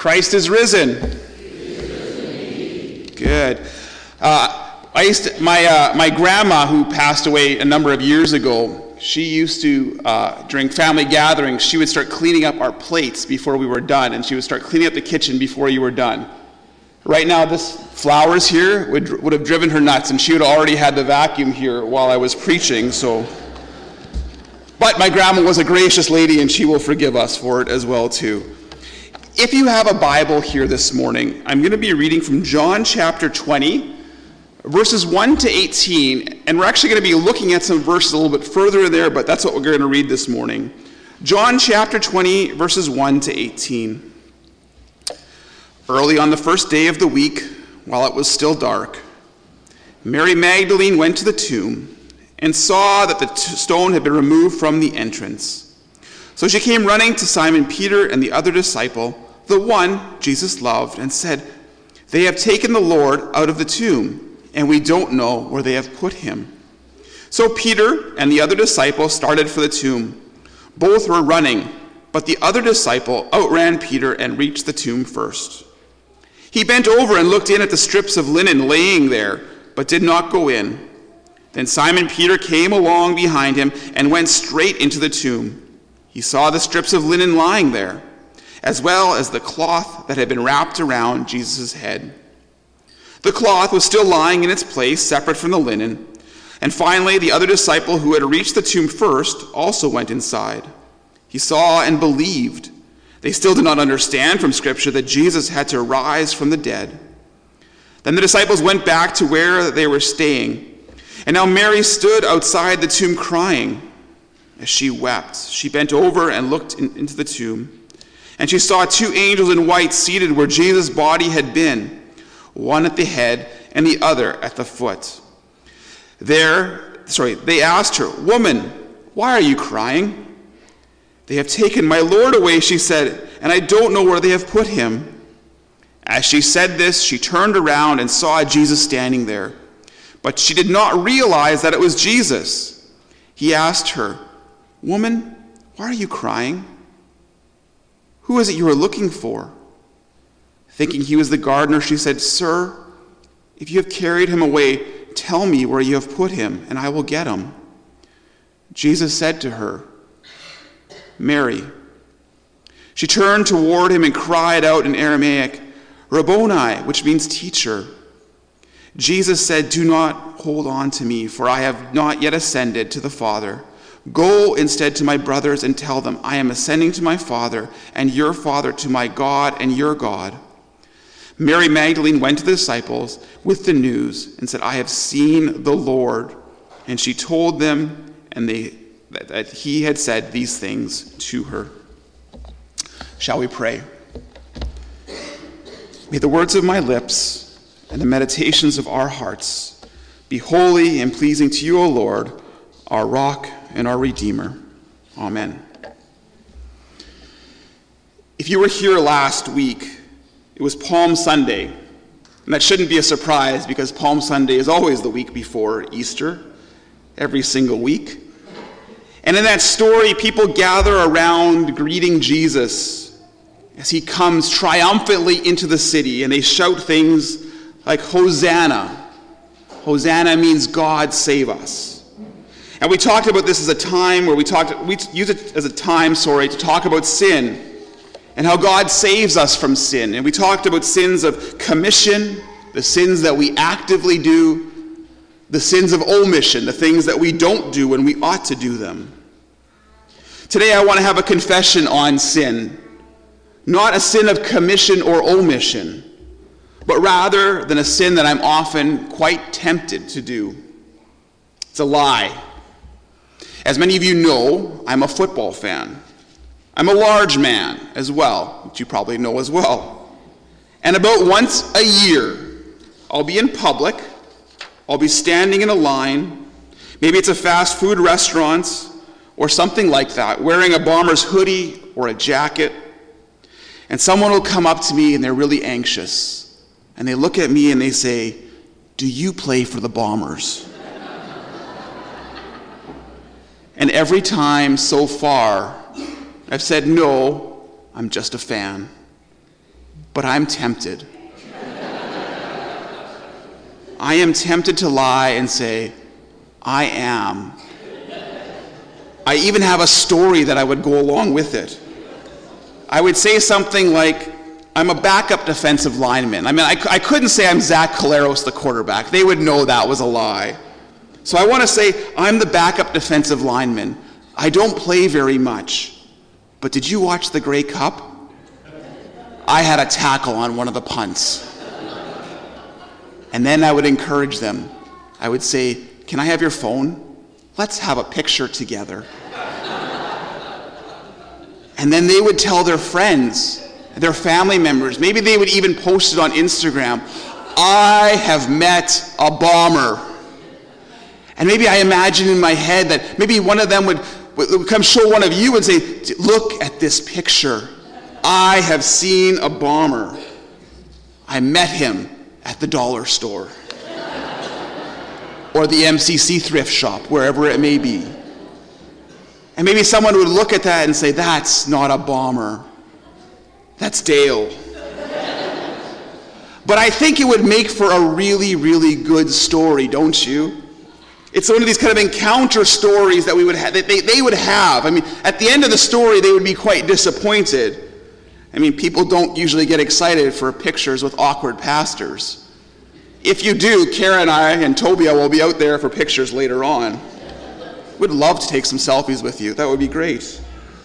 Christ is risen. Good. My grandma, who passed away a number of years ago, she used to, during family gatherings, she would start cleaning up our plates before we were done, and she would start cleaning up the kitchen before you were done. Right now, this flowers here would have driven her nuts, and she would have already had the vacuum here while I was preaching, so. But my grandma was a gracious lady, and she will forgive us for it as well, too. If you have a Bible here this morning, I'm going to be reading from John chapter 20, verses 1 to 18, and we're actually going to be looking at some verses a little bit further in there, but that's what we're going to read this morning. John chapter 20, verses 1 to 18. Early on the first day of the week, while it was still dark, Mary Magdalene went to the tomb and saw that the stone had been removed from the entrance. So she came running to Simon Peter and the other disciple, the one Jesus loved, and said, "They have taken the Lord out of the tomb, and we don't know where they have put him." So Peter and the other disciple started for the tomb. Both were running, but the other disciple outran Peter and reached the tomb first. He bent over and looked in at the strips of linen laying there, but did not go in. Then Simon Peter came along behind him and went straight into the tomb. He saw the strips of linen lying there, as well as the cloth that had been wrapped around Jesus' head. The cloth was still lying in its place, separate from the linen. And finally, the other disciple who had reached the tomb first also went inside. He saw and believed. They still did not understand from Scripture that Jesus had to rise from the dead. Then the disciples went back to where they were staying. And now Mary stood outside the tomb crying. As she wept, she bent over and looked into the tomb. And she saw two angels in white seated where Jesus' body had been, one at the head and the other at the foot. They asked her, "Woman, why are you crying?" "They have taken my Lord away," she said, "and I don't know where they have put him." As she said this, she turned around and saw Jesus standing there. But she did not realize that it was Jesus. He asked her, "Woman, why are you crying? Who is it you are looking for?" Thinking he was the gardener, she said, "Sir, if you have carried him away, tell me where you have put him, and I will get him." Jesus said to her, "Mary." She turned toward him and cried out in Aramaic, "Rabboni," which means teacher. Jesus said, "Do not hold on to me, for I have not yet ascended to the Father. Go instead to my brothers and tell them, I am ascending to my Father and your Father, to my God and your God." Mary Magdalene went to the disciples with the news and said, "I have seen the Lord." And she told them that he had said these things to her. Shall we pray? May the words of my lips and the meditations of our hearts be holy and pleasing to you, O Lord, our rock and our Redeemer. Amen. If you were here last week, it was Palm Sunday. And that shouldn't be a surprise because Palm Sunday is always the week before Easter, every single week. And in that story, people gather around greeting Jesus as he comes triumphantly into the city, and they shout things like, "Hosanna." Hosanna means God save us. And we talked about this as a time where we use it as a time, to talk about sin and how God saves us from sin. And we talked about sins of commission, the sins that we actively do, the sins of omission, the things that we don't do when we ought to do them. Today I want to have a confession on sin. Not a sin of commission or omission, but rather than a sin that I'm often quite tempted to do. It's a lie. As many of you know, I'm a football fan. I'm a large man as well, which you probably know as well. And about once a year, I'll be in public, I'll be standing in a line, maybe it's a fast food restaurant or something like that, wearing a Bombers hoodie or a jacket, and someone will come up to me and they're really anxious. And they look at me and they say, "Do you play for the Bombers?" And every time so far, I've said, "No, I'm just a fan." but I'm tempted. I am tempted to lie and say, I am. I even have a story that I would go along with it. I would say something like, I'm a backup defensive lineman. I mean, I couldn't say I'm Zach Collaros, the quarterback. They would know that was a lie. So I want to say, I'm the backup defensive lineman. I don't play very much. But did you watch the Grey Cup? I had a tackle on one of the punts. And then I would encourage them. I would say, can I have your phone? Let's have a picture together. And then they would tell their friends, their family members, maybe they would even post it on Instagram, I have met a bomber. And maybe I imagine in my head that maybe one of them would come show one of you and say, look at this picture. I have seen a bomber. I met him at the dollar store. Or the MCC thrift shop, wherever it may be. And maybe someone would look at that and say, that's not a bomber. That's Dale. But I think it would make for a really, really good story, don't you? It's one of these kind of encounter stories that we would have, that they would have. I mean, at the end of the story, they would be quite disappointed. I mean, people don't usually get excited for pictures with awkward pastors. If you do, Kara and I and Tobia will be out there for pictures later on. We'd love to take some selfies with you. That would be great.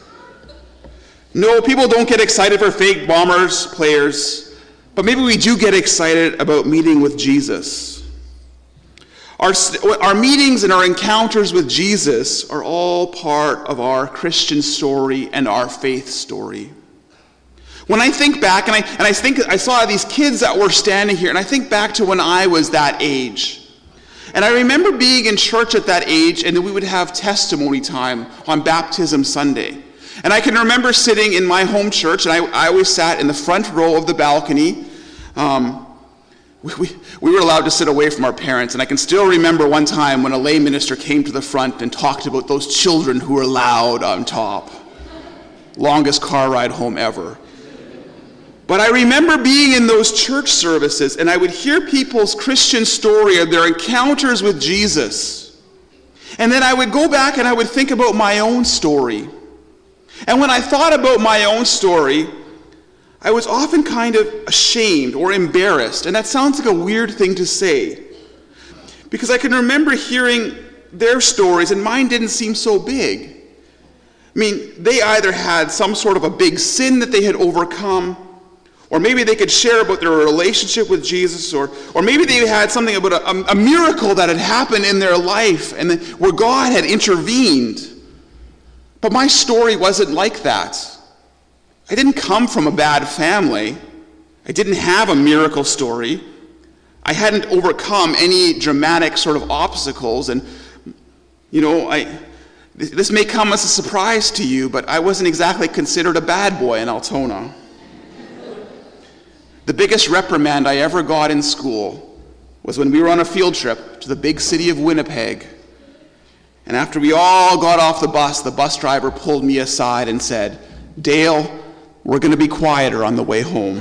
No, people don't get excited for fake bombers, players, but maybe we do get excited about meeting with Jesus. Our meetings and our encounters with Jesus are all part of our Christian story and our faith story. When I think back, and I think I saw these kids that were standing here, and I think back to when I was that age. And I remember being in church at that age, and then we would have testimony time on Baptism Sunday. And I can remember sitting in my home church, and I always sat in the front row of the balcony. We were allowed to sit away from our parents, and I can still remember one time when a lay minister came to the front and talked about those children who were loud on top. Longest car ride home ever. But I remember being in those church services, and I would hear people's Christian story of their encounters with Jesus. And then I would go back and I would think about my own story. And when I thought about my own story, I was often kind of ashamed or embarrassed. And that sounds like a weird thing to say. Because I can remember hearing their stories, and mine didn't seem so big. I mean, they either had some sort of a big sin that they had overcome, or maybe they could share about their relationship with Jesus, or maybe they had something about a miracle that had happened in their life and where God had intervened. But my story wasn't like that. I didn't come from a bad family. I didn't have a miracle story. I hadn't overcome any dramatic sort of obstacles. And, you know, this may come as a surprise to you, but I wasn't exactly considered a bad boy in Altona. The biggest reprimand I ever got in school was when we were on a field trip to the big city of Winnipeg. And after we all got off the bus driver pulled me aside and said, Dale, we're going to be quieter on the way home.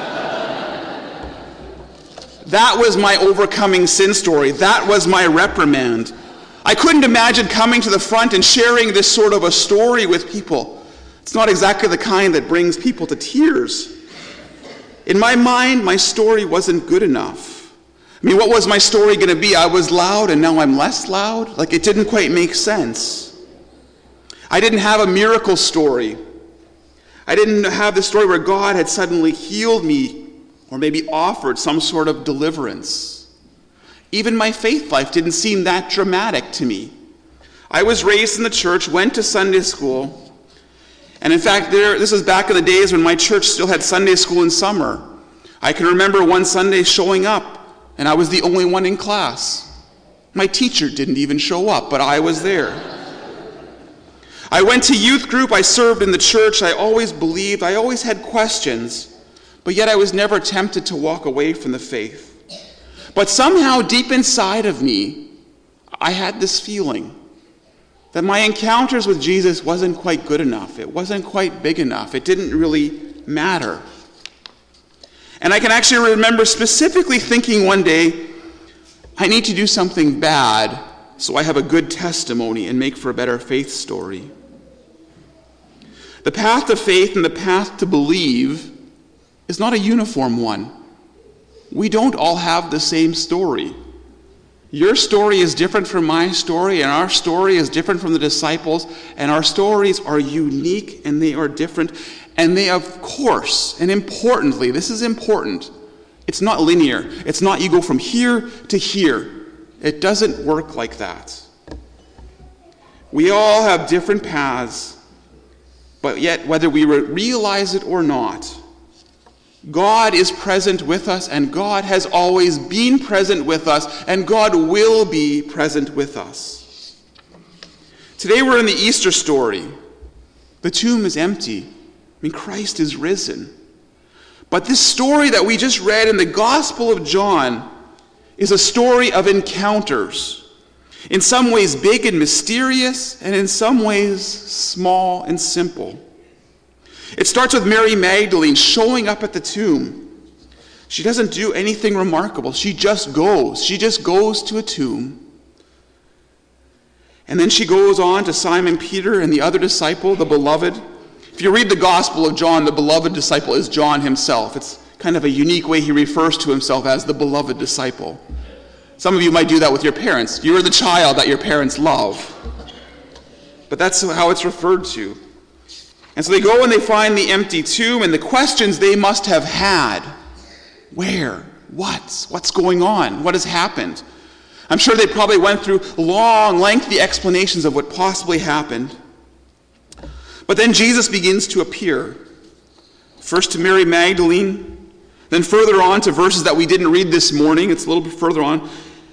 That was my overcoming sin story. That was my reprimand. I couldn't imagine coming to the front and sharing this sort of a story with people. It's not exactly the kind that brings people to tears. In my mind, my story wasn't good enough. I mean, what was my story going to be? I was loud and now I'm less loud? Like, it didn't quite make sense. I didn't have a miracle story. I didn't have the story where God had suddenly healed me or maybe offered some sort of deliverance. Even my faith life didn't seem that dramatic to me. I was raised in the church, went to Sunday school, and in fact, this was back in the days when my church still had Sunday school in summer. I can remember one Sunday showing up, and I was the only one in class. My teacher didn't even show up, but I was there. I went to youth group, I served in the church, I always believed, I always had questions, but yet I was never tempted to walk away from the faith. But somehow deep inside of me, I had this feeling that my encounters with Jesus wasn't quite good enough. It wasn't quite big enough. It didn't really matter. And I can actually remember specifically thinking one day, I need to do something bad so I have a good testimony and make for a better faith story. The path to faith and the path to believe is not a uniform one. We don't all have the same story. Your story is different from my story, and our story is different from the disciples, and our stories are unique and they are different. And they, of course, and importantly, this is important, it's not linear. It's not you go from here to here. It doesn't work like that. We all have different paths, but yet whether we realize it or not, God is present with us, and God has always been present with us, and God will be present with us. Today we're in the Easter story. The tomb is empty. Christ is risen. But this story that we just read in the Gospel of John is a story of encounters. In some ways big and mysterious, and in some ways small and simple. It starts with Mary Magdalene showing up at the tomb. She doesn't do anything remarkable. She just goes. She just goes to a tomb. And then she goes on to Simon Peter and the other disciple, the beloved. If you read the Gospel of John, the beloved disciple is John himself. It's kind of a unique way he refers to himself as the beloved disciple. Some of you might do that with your parents. You're the child that your parents love. But that's how it's referred to. And so they go and they find the empty tomb, and the questions they must have had. Where? What? What's going on? What has happened? I'm sure they probably went through long, lengthy explanations of what possibly happened. But then Jesus begins to appear. First to Mary Magdalene, then further on to verses that we didn't read this morning, it's a little bit further on,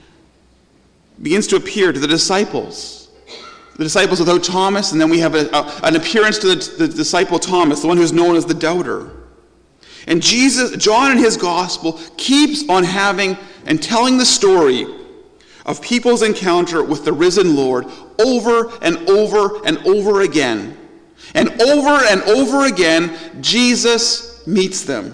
begins to appear to the disciples. The disciples without Thomas, and then we have an appearance to the disciple Thomas, the one who's known as the doubter. And John in his gospel keeps on having and telling the story of people's encounter with the risen Lord over and over and over again. And over again, Jesus meets them.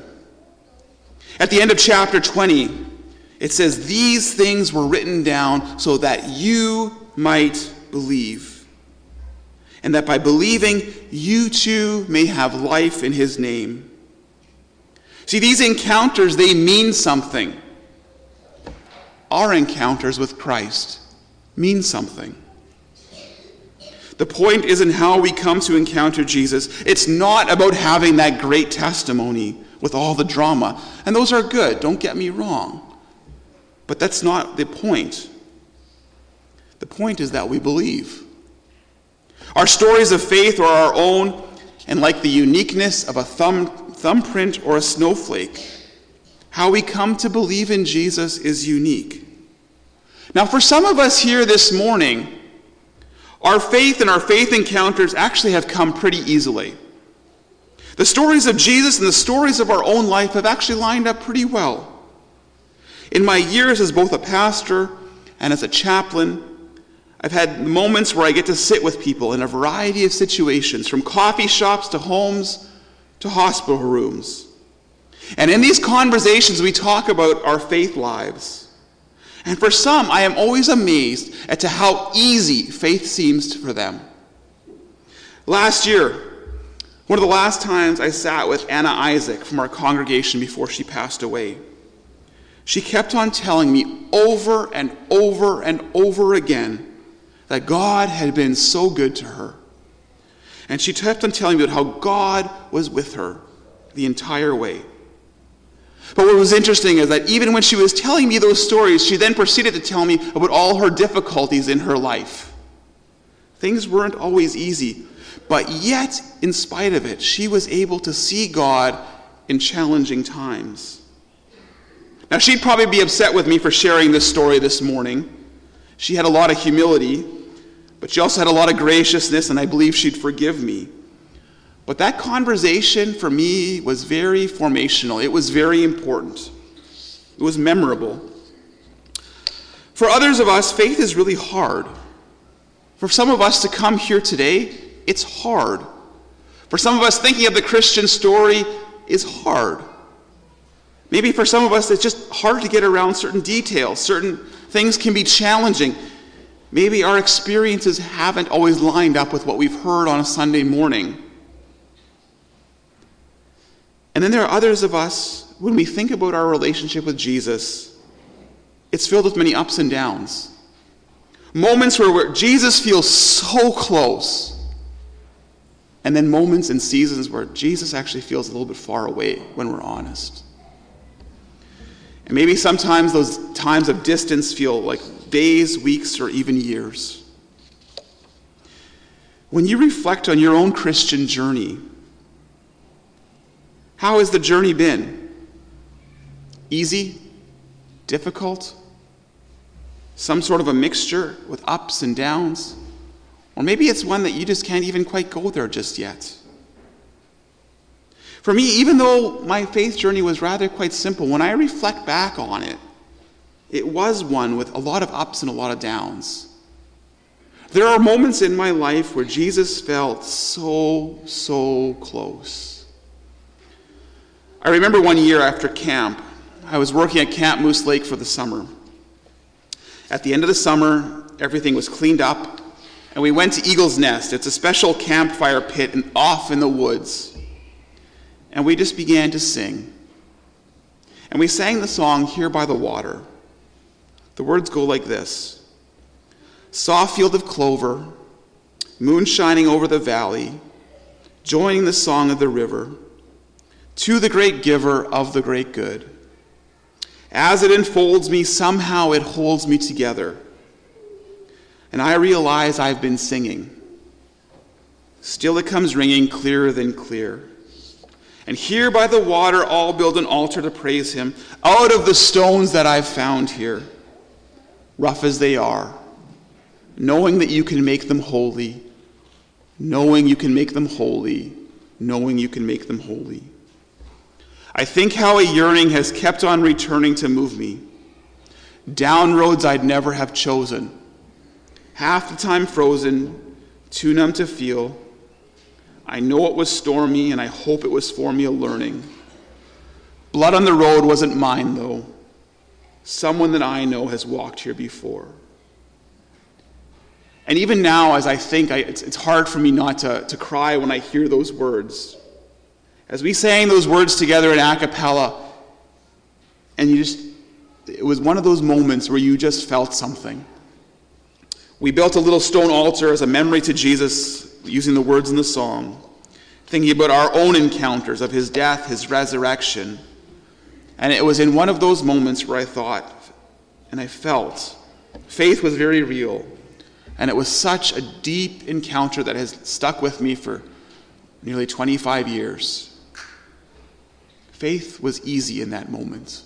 At the end of chapter 20, it says, "These things were written down so that you might believe, and that by believing you too may have life in his name." See, these encounters, they mean something. Our encounters with Christ mean something. The point isn't how we come to encounter Jesus. It's not about having that great testimony with all the drama. And those are good, don't get me wrong. But that's not the point. The point is that we believe. Our stories of faith are our own, and like the uniqueness of a thumbprint or a snowflake, how we come to believe in Jesus is unique. Now, for some of us here this morning, our faith and our faith encounters actually have come pretty easily. The stories of Jesus and the stories of our own life have actually lined up pretty well. In my years as both a pastor and as a chaplain, I've had moments where I get to sit with people in a variety of situations, from coffee shops to homes to hospital rooms. And in these conversations, we talk about our faith lives. And for some, I am always amazed as to how easy faith seems for them. Last year, one of the last times I sat with Anna Isaac from our congregation before she passed away, she kept on telling me over and over and over again that God had been so good to her. And she kept on telling me about how God was with her the entire way. But what was interesting is that even when she was telling me those stories, she then proceeded to tell me about all her difficulties in her life. Things weren't always easy, but yet, in spite of it, she was able to see God in challenging times. Now, she'd probably be upset with me for sharing this story this morning. She had a lot of humility, but she also had a lot of graciousness, and I believe she'd forgive me. But that conversation for me was very formational. It was very important. It was memorable. For others of us, faith is really hard. For some of us to come here today, it's hard. For some of us, thinking of the Christian story is hard. Maybe for some of us, it's just hard to get around certain details. Certain things can be challenging. Maybe our experiences haven't always lined up with what we've heard on a Sunday morning. And then there are others of us, when we think about our relationship with Jesus, it's filled with many ups and downs. Moments where Jesus feels so close, and then moments and seasons where Jesus actually feels a little bit far away, when we're honest. And maybe sometimes those times of distance feel like days, weeks, or even years. When you reflect on your own Christian journey, how has the journey been? Easy? Difficult? Some sort of a mixture with ups and downs? Or maybe it's one that you just can't even quite go there just yet. For me, even though my faith journey was rather quite simple, when I reflect back on it, it was one with a lot of ups and a lot of downs. There are moments in my life where Jesus felt so close. I remember one year after camp, I was working at Camp Moose Lake for the summer. At the end of the summer, everything was cleaned up, and we went to Eagle's Nest. It's a special campfire pit off in the woods. And we just began to sing. And we sang the song, Here by the Water. The words go like this. Soft field of clover, moon shining over the valley, joining the song of the river, to the great giver of the great good. As it enfolds me, somehow it holds me together. And I realize I've been singing. Still it comes ringing clearer than clear. And here by the water, I'll build an altar to praise him out of the stones that I've found here, rough as they are, knowing that you can make them holy, knowing you can make them holy, knowing you can make them holy. I think how a yearning has kept on returning to move me, down roads I'd never have chosen, half the time frozen, too numb to feel. I know it was stormy, and I hope it was for me a learning. Blood on the road wasn't mine, though. Someone that I know has walked here before. And even now, as I think, it's hard for me not to cry when I hear those words. As we sang those words together in a cappella, and it was one of those moments where you just felt something. We built a little stone altar as a memory to Jesus, using the words in the song, thinking about our own encounters of his death, his resurrection. And it was in one of those moments where I thought, and I felt, faith was very real. And it was such a deep encounter that has stuck with me for nearly 25 years. Faith was easy in that moment.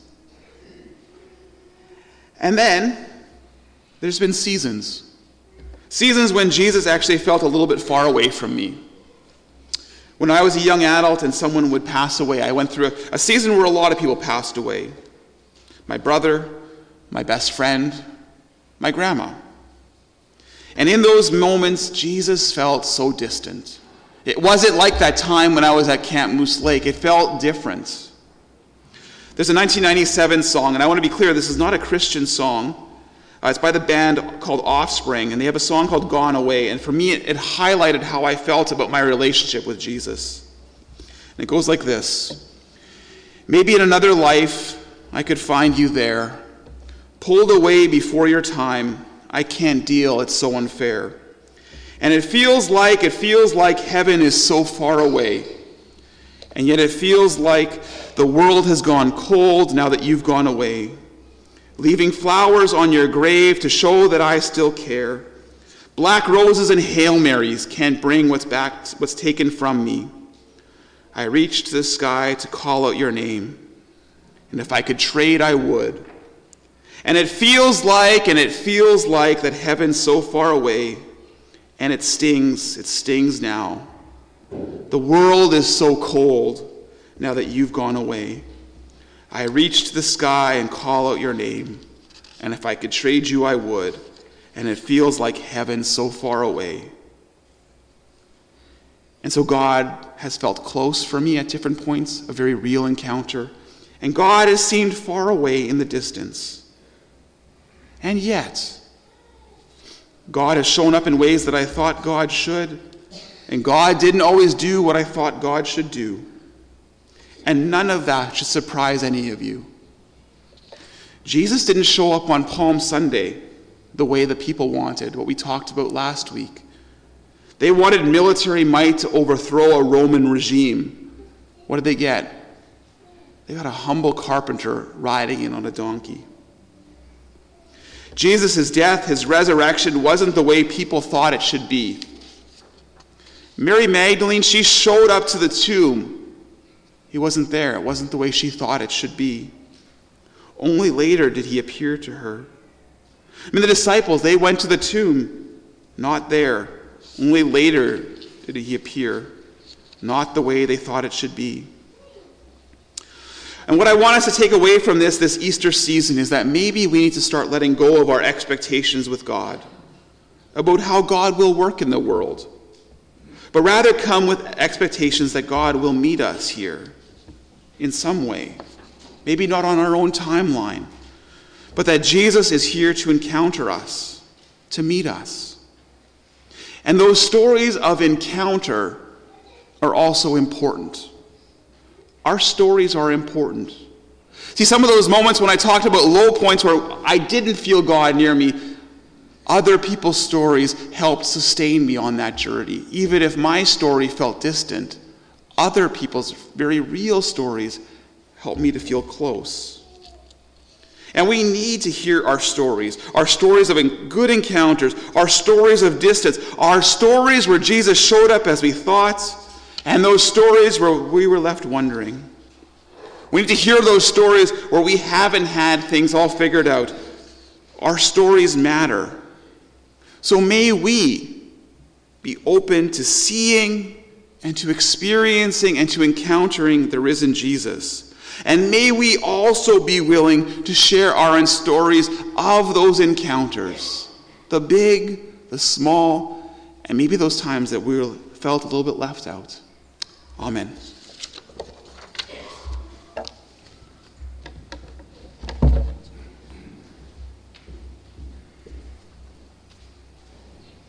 And then there's been seasons. Seasons when Jesus actually felt a little bit far away from me. When I was a young adult and someone would pass away, I went through a season where a lot of people passed away. My brother, my best friend, my grandma. And in those moments, Jesus felt so distant. It wasn't like that time when I was at Camp Moose Lake. It felt different. There's a 1997 song, and I want to be clear, this is not a Christian song. It's by the band called Offspring, and they have a song called Gone Away. And for me, it highlighted how I felt about my relationship with Jesus. And it goes like this. Maybe in another life, I could find you there. Pulled away before your time. I can't deal, it's so unfair. And it feels like heaven is so far away. And yet it feels like the world has gone cold now that you've gone away. Leaving flowers on your grave to show that I still care. Black roses and Hail Marys can't bring what's taken from me. I reach to the sky to call out your name. And if I could trade, I would. And it feels like that heaven's so far away. And it stings now. The world is so cold now that you've gone away. I reach to the sky and call out your name, and if I could trade you, I would, and it feels like heaven so far away. And so God has felt close for me at different points, a very real encounter, And God has seemed far away in the distance. And yet, God has shown up in ways that I thought God should, and God didn't always do what I thought God should do. And none of that should surprise any of you. Jesus didn't show up on Palm Sunday the way the people wanted, what we talked about last week. They wanted military might to overthrow a Roman regime. What did they get? They got a humble carpenter riding in on a donkey. Jesus' death, his resurrection, wasn't the way people thought it should be. Mary Magdalene, she showed up to the tomb. He wasn't there. It wasn't the way she thought it should be. Only later did he appear to her. The disciples, they went to the tomb. Not there. Only later did he appear. Not the way they thought it should be. And what I want us to take away from this Easter season is that maybe we need to start letting go of our expectations with God about how God will work in the world, but rather come with expectations that God will meet us here in some way. Maybe not on our own timeline, but that Jesus is here to encounter us, to meet us. And those stories of encounter are also important. Our stories are important. See, some of those moments when I talked about low points where I didn't feel God near me, other people's stories helped sustain me on that journey. Even if my story felt distant, other people's very real stories helped me to feel close. And we need to hear our stories of good encounters, our stories of distance, our stories where Jesus showed up as we thought, and those stories where we were left wondering. We need to hear those stories where we haven't had things all figured out. Our stories matter. So may we be open to seeing and to experiencing and to encountering the risen Jesus. And may we also be willing to share our stories of those encounters, the big, the small, and maybe those times that we felt a little bit left out. Amen.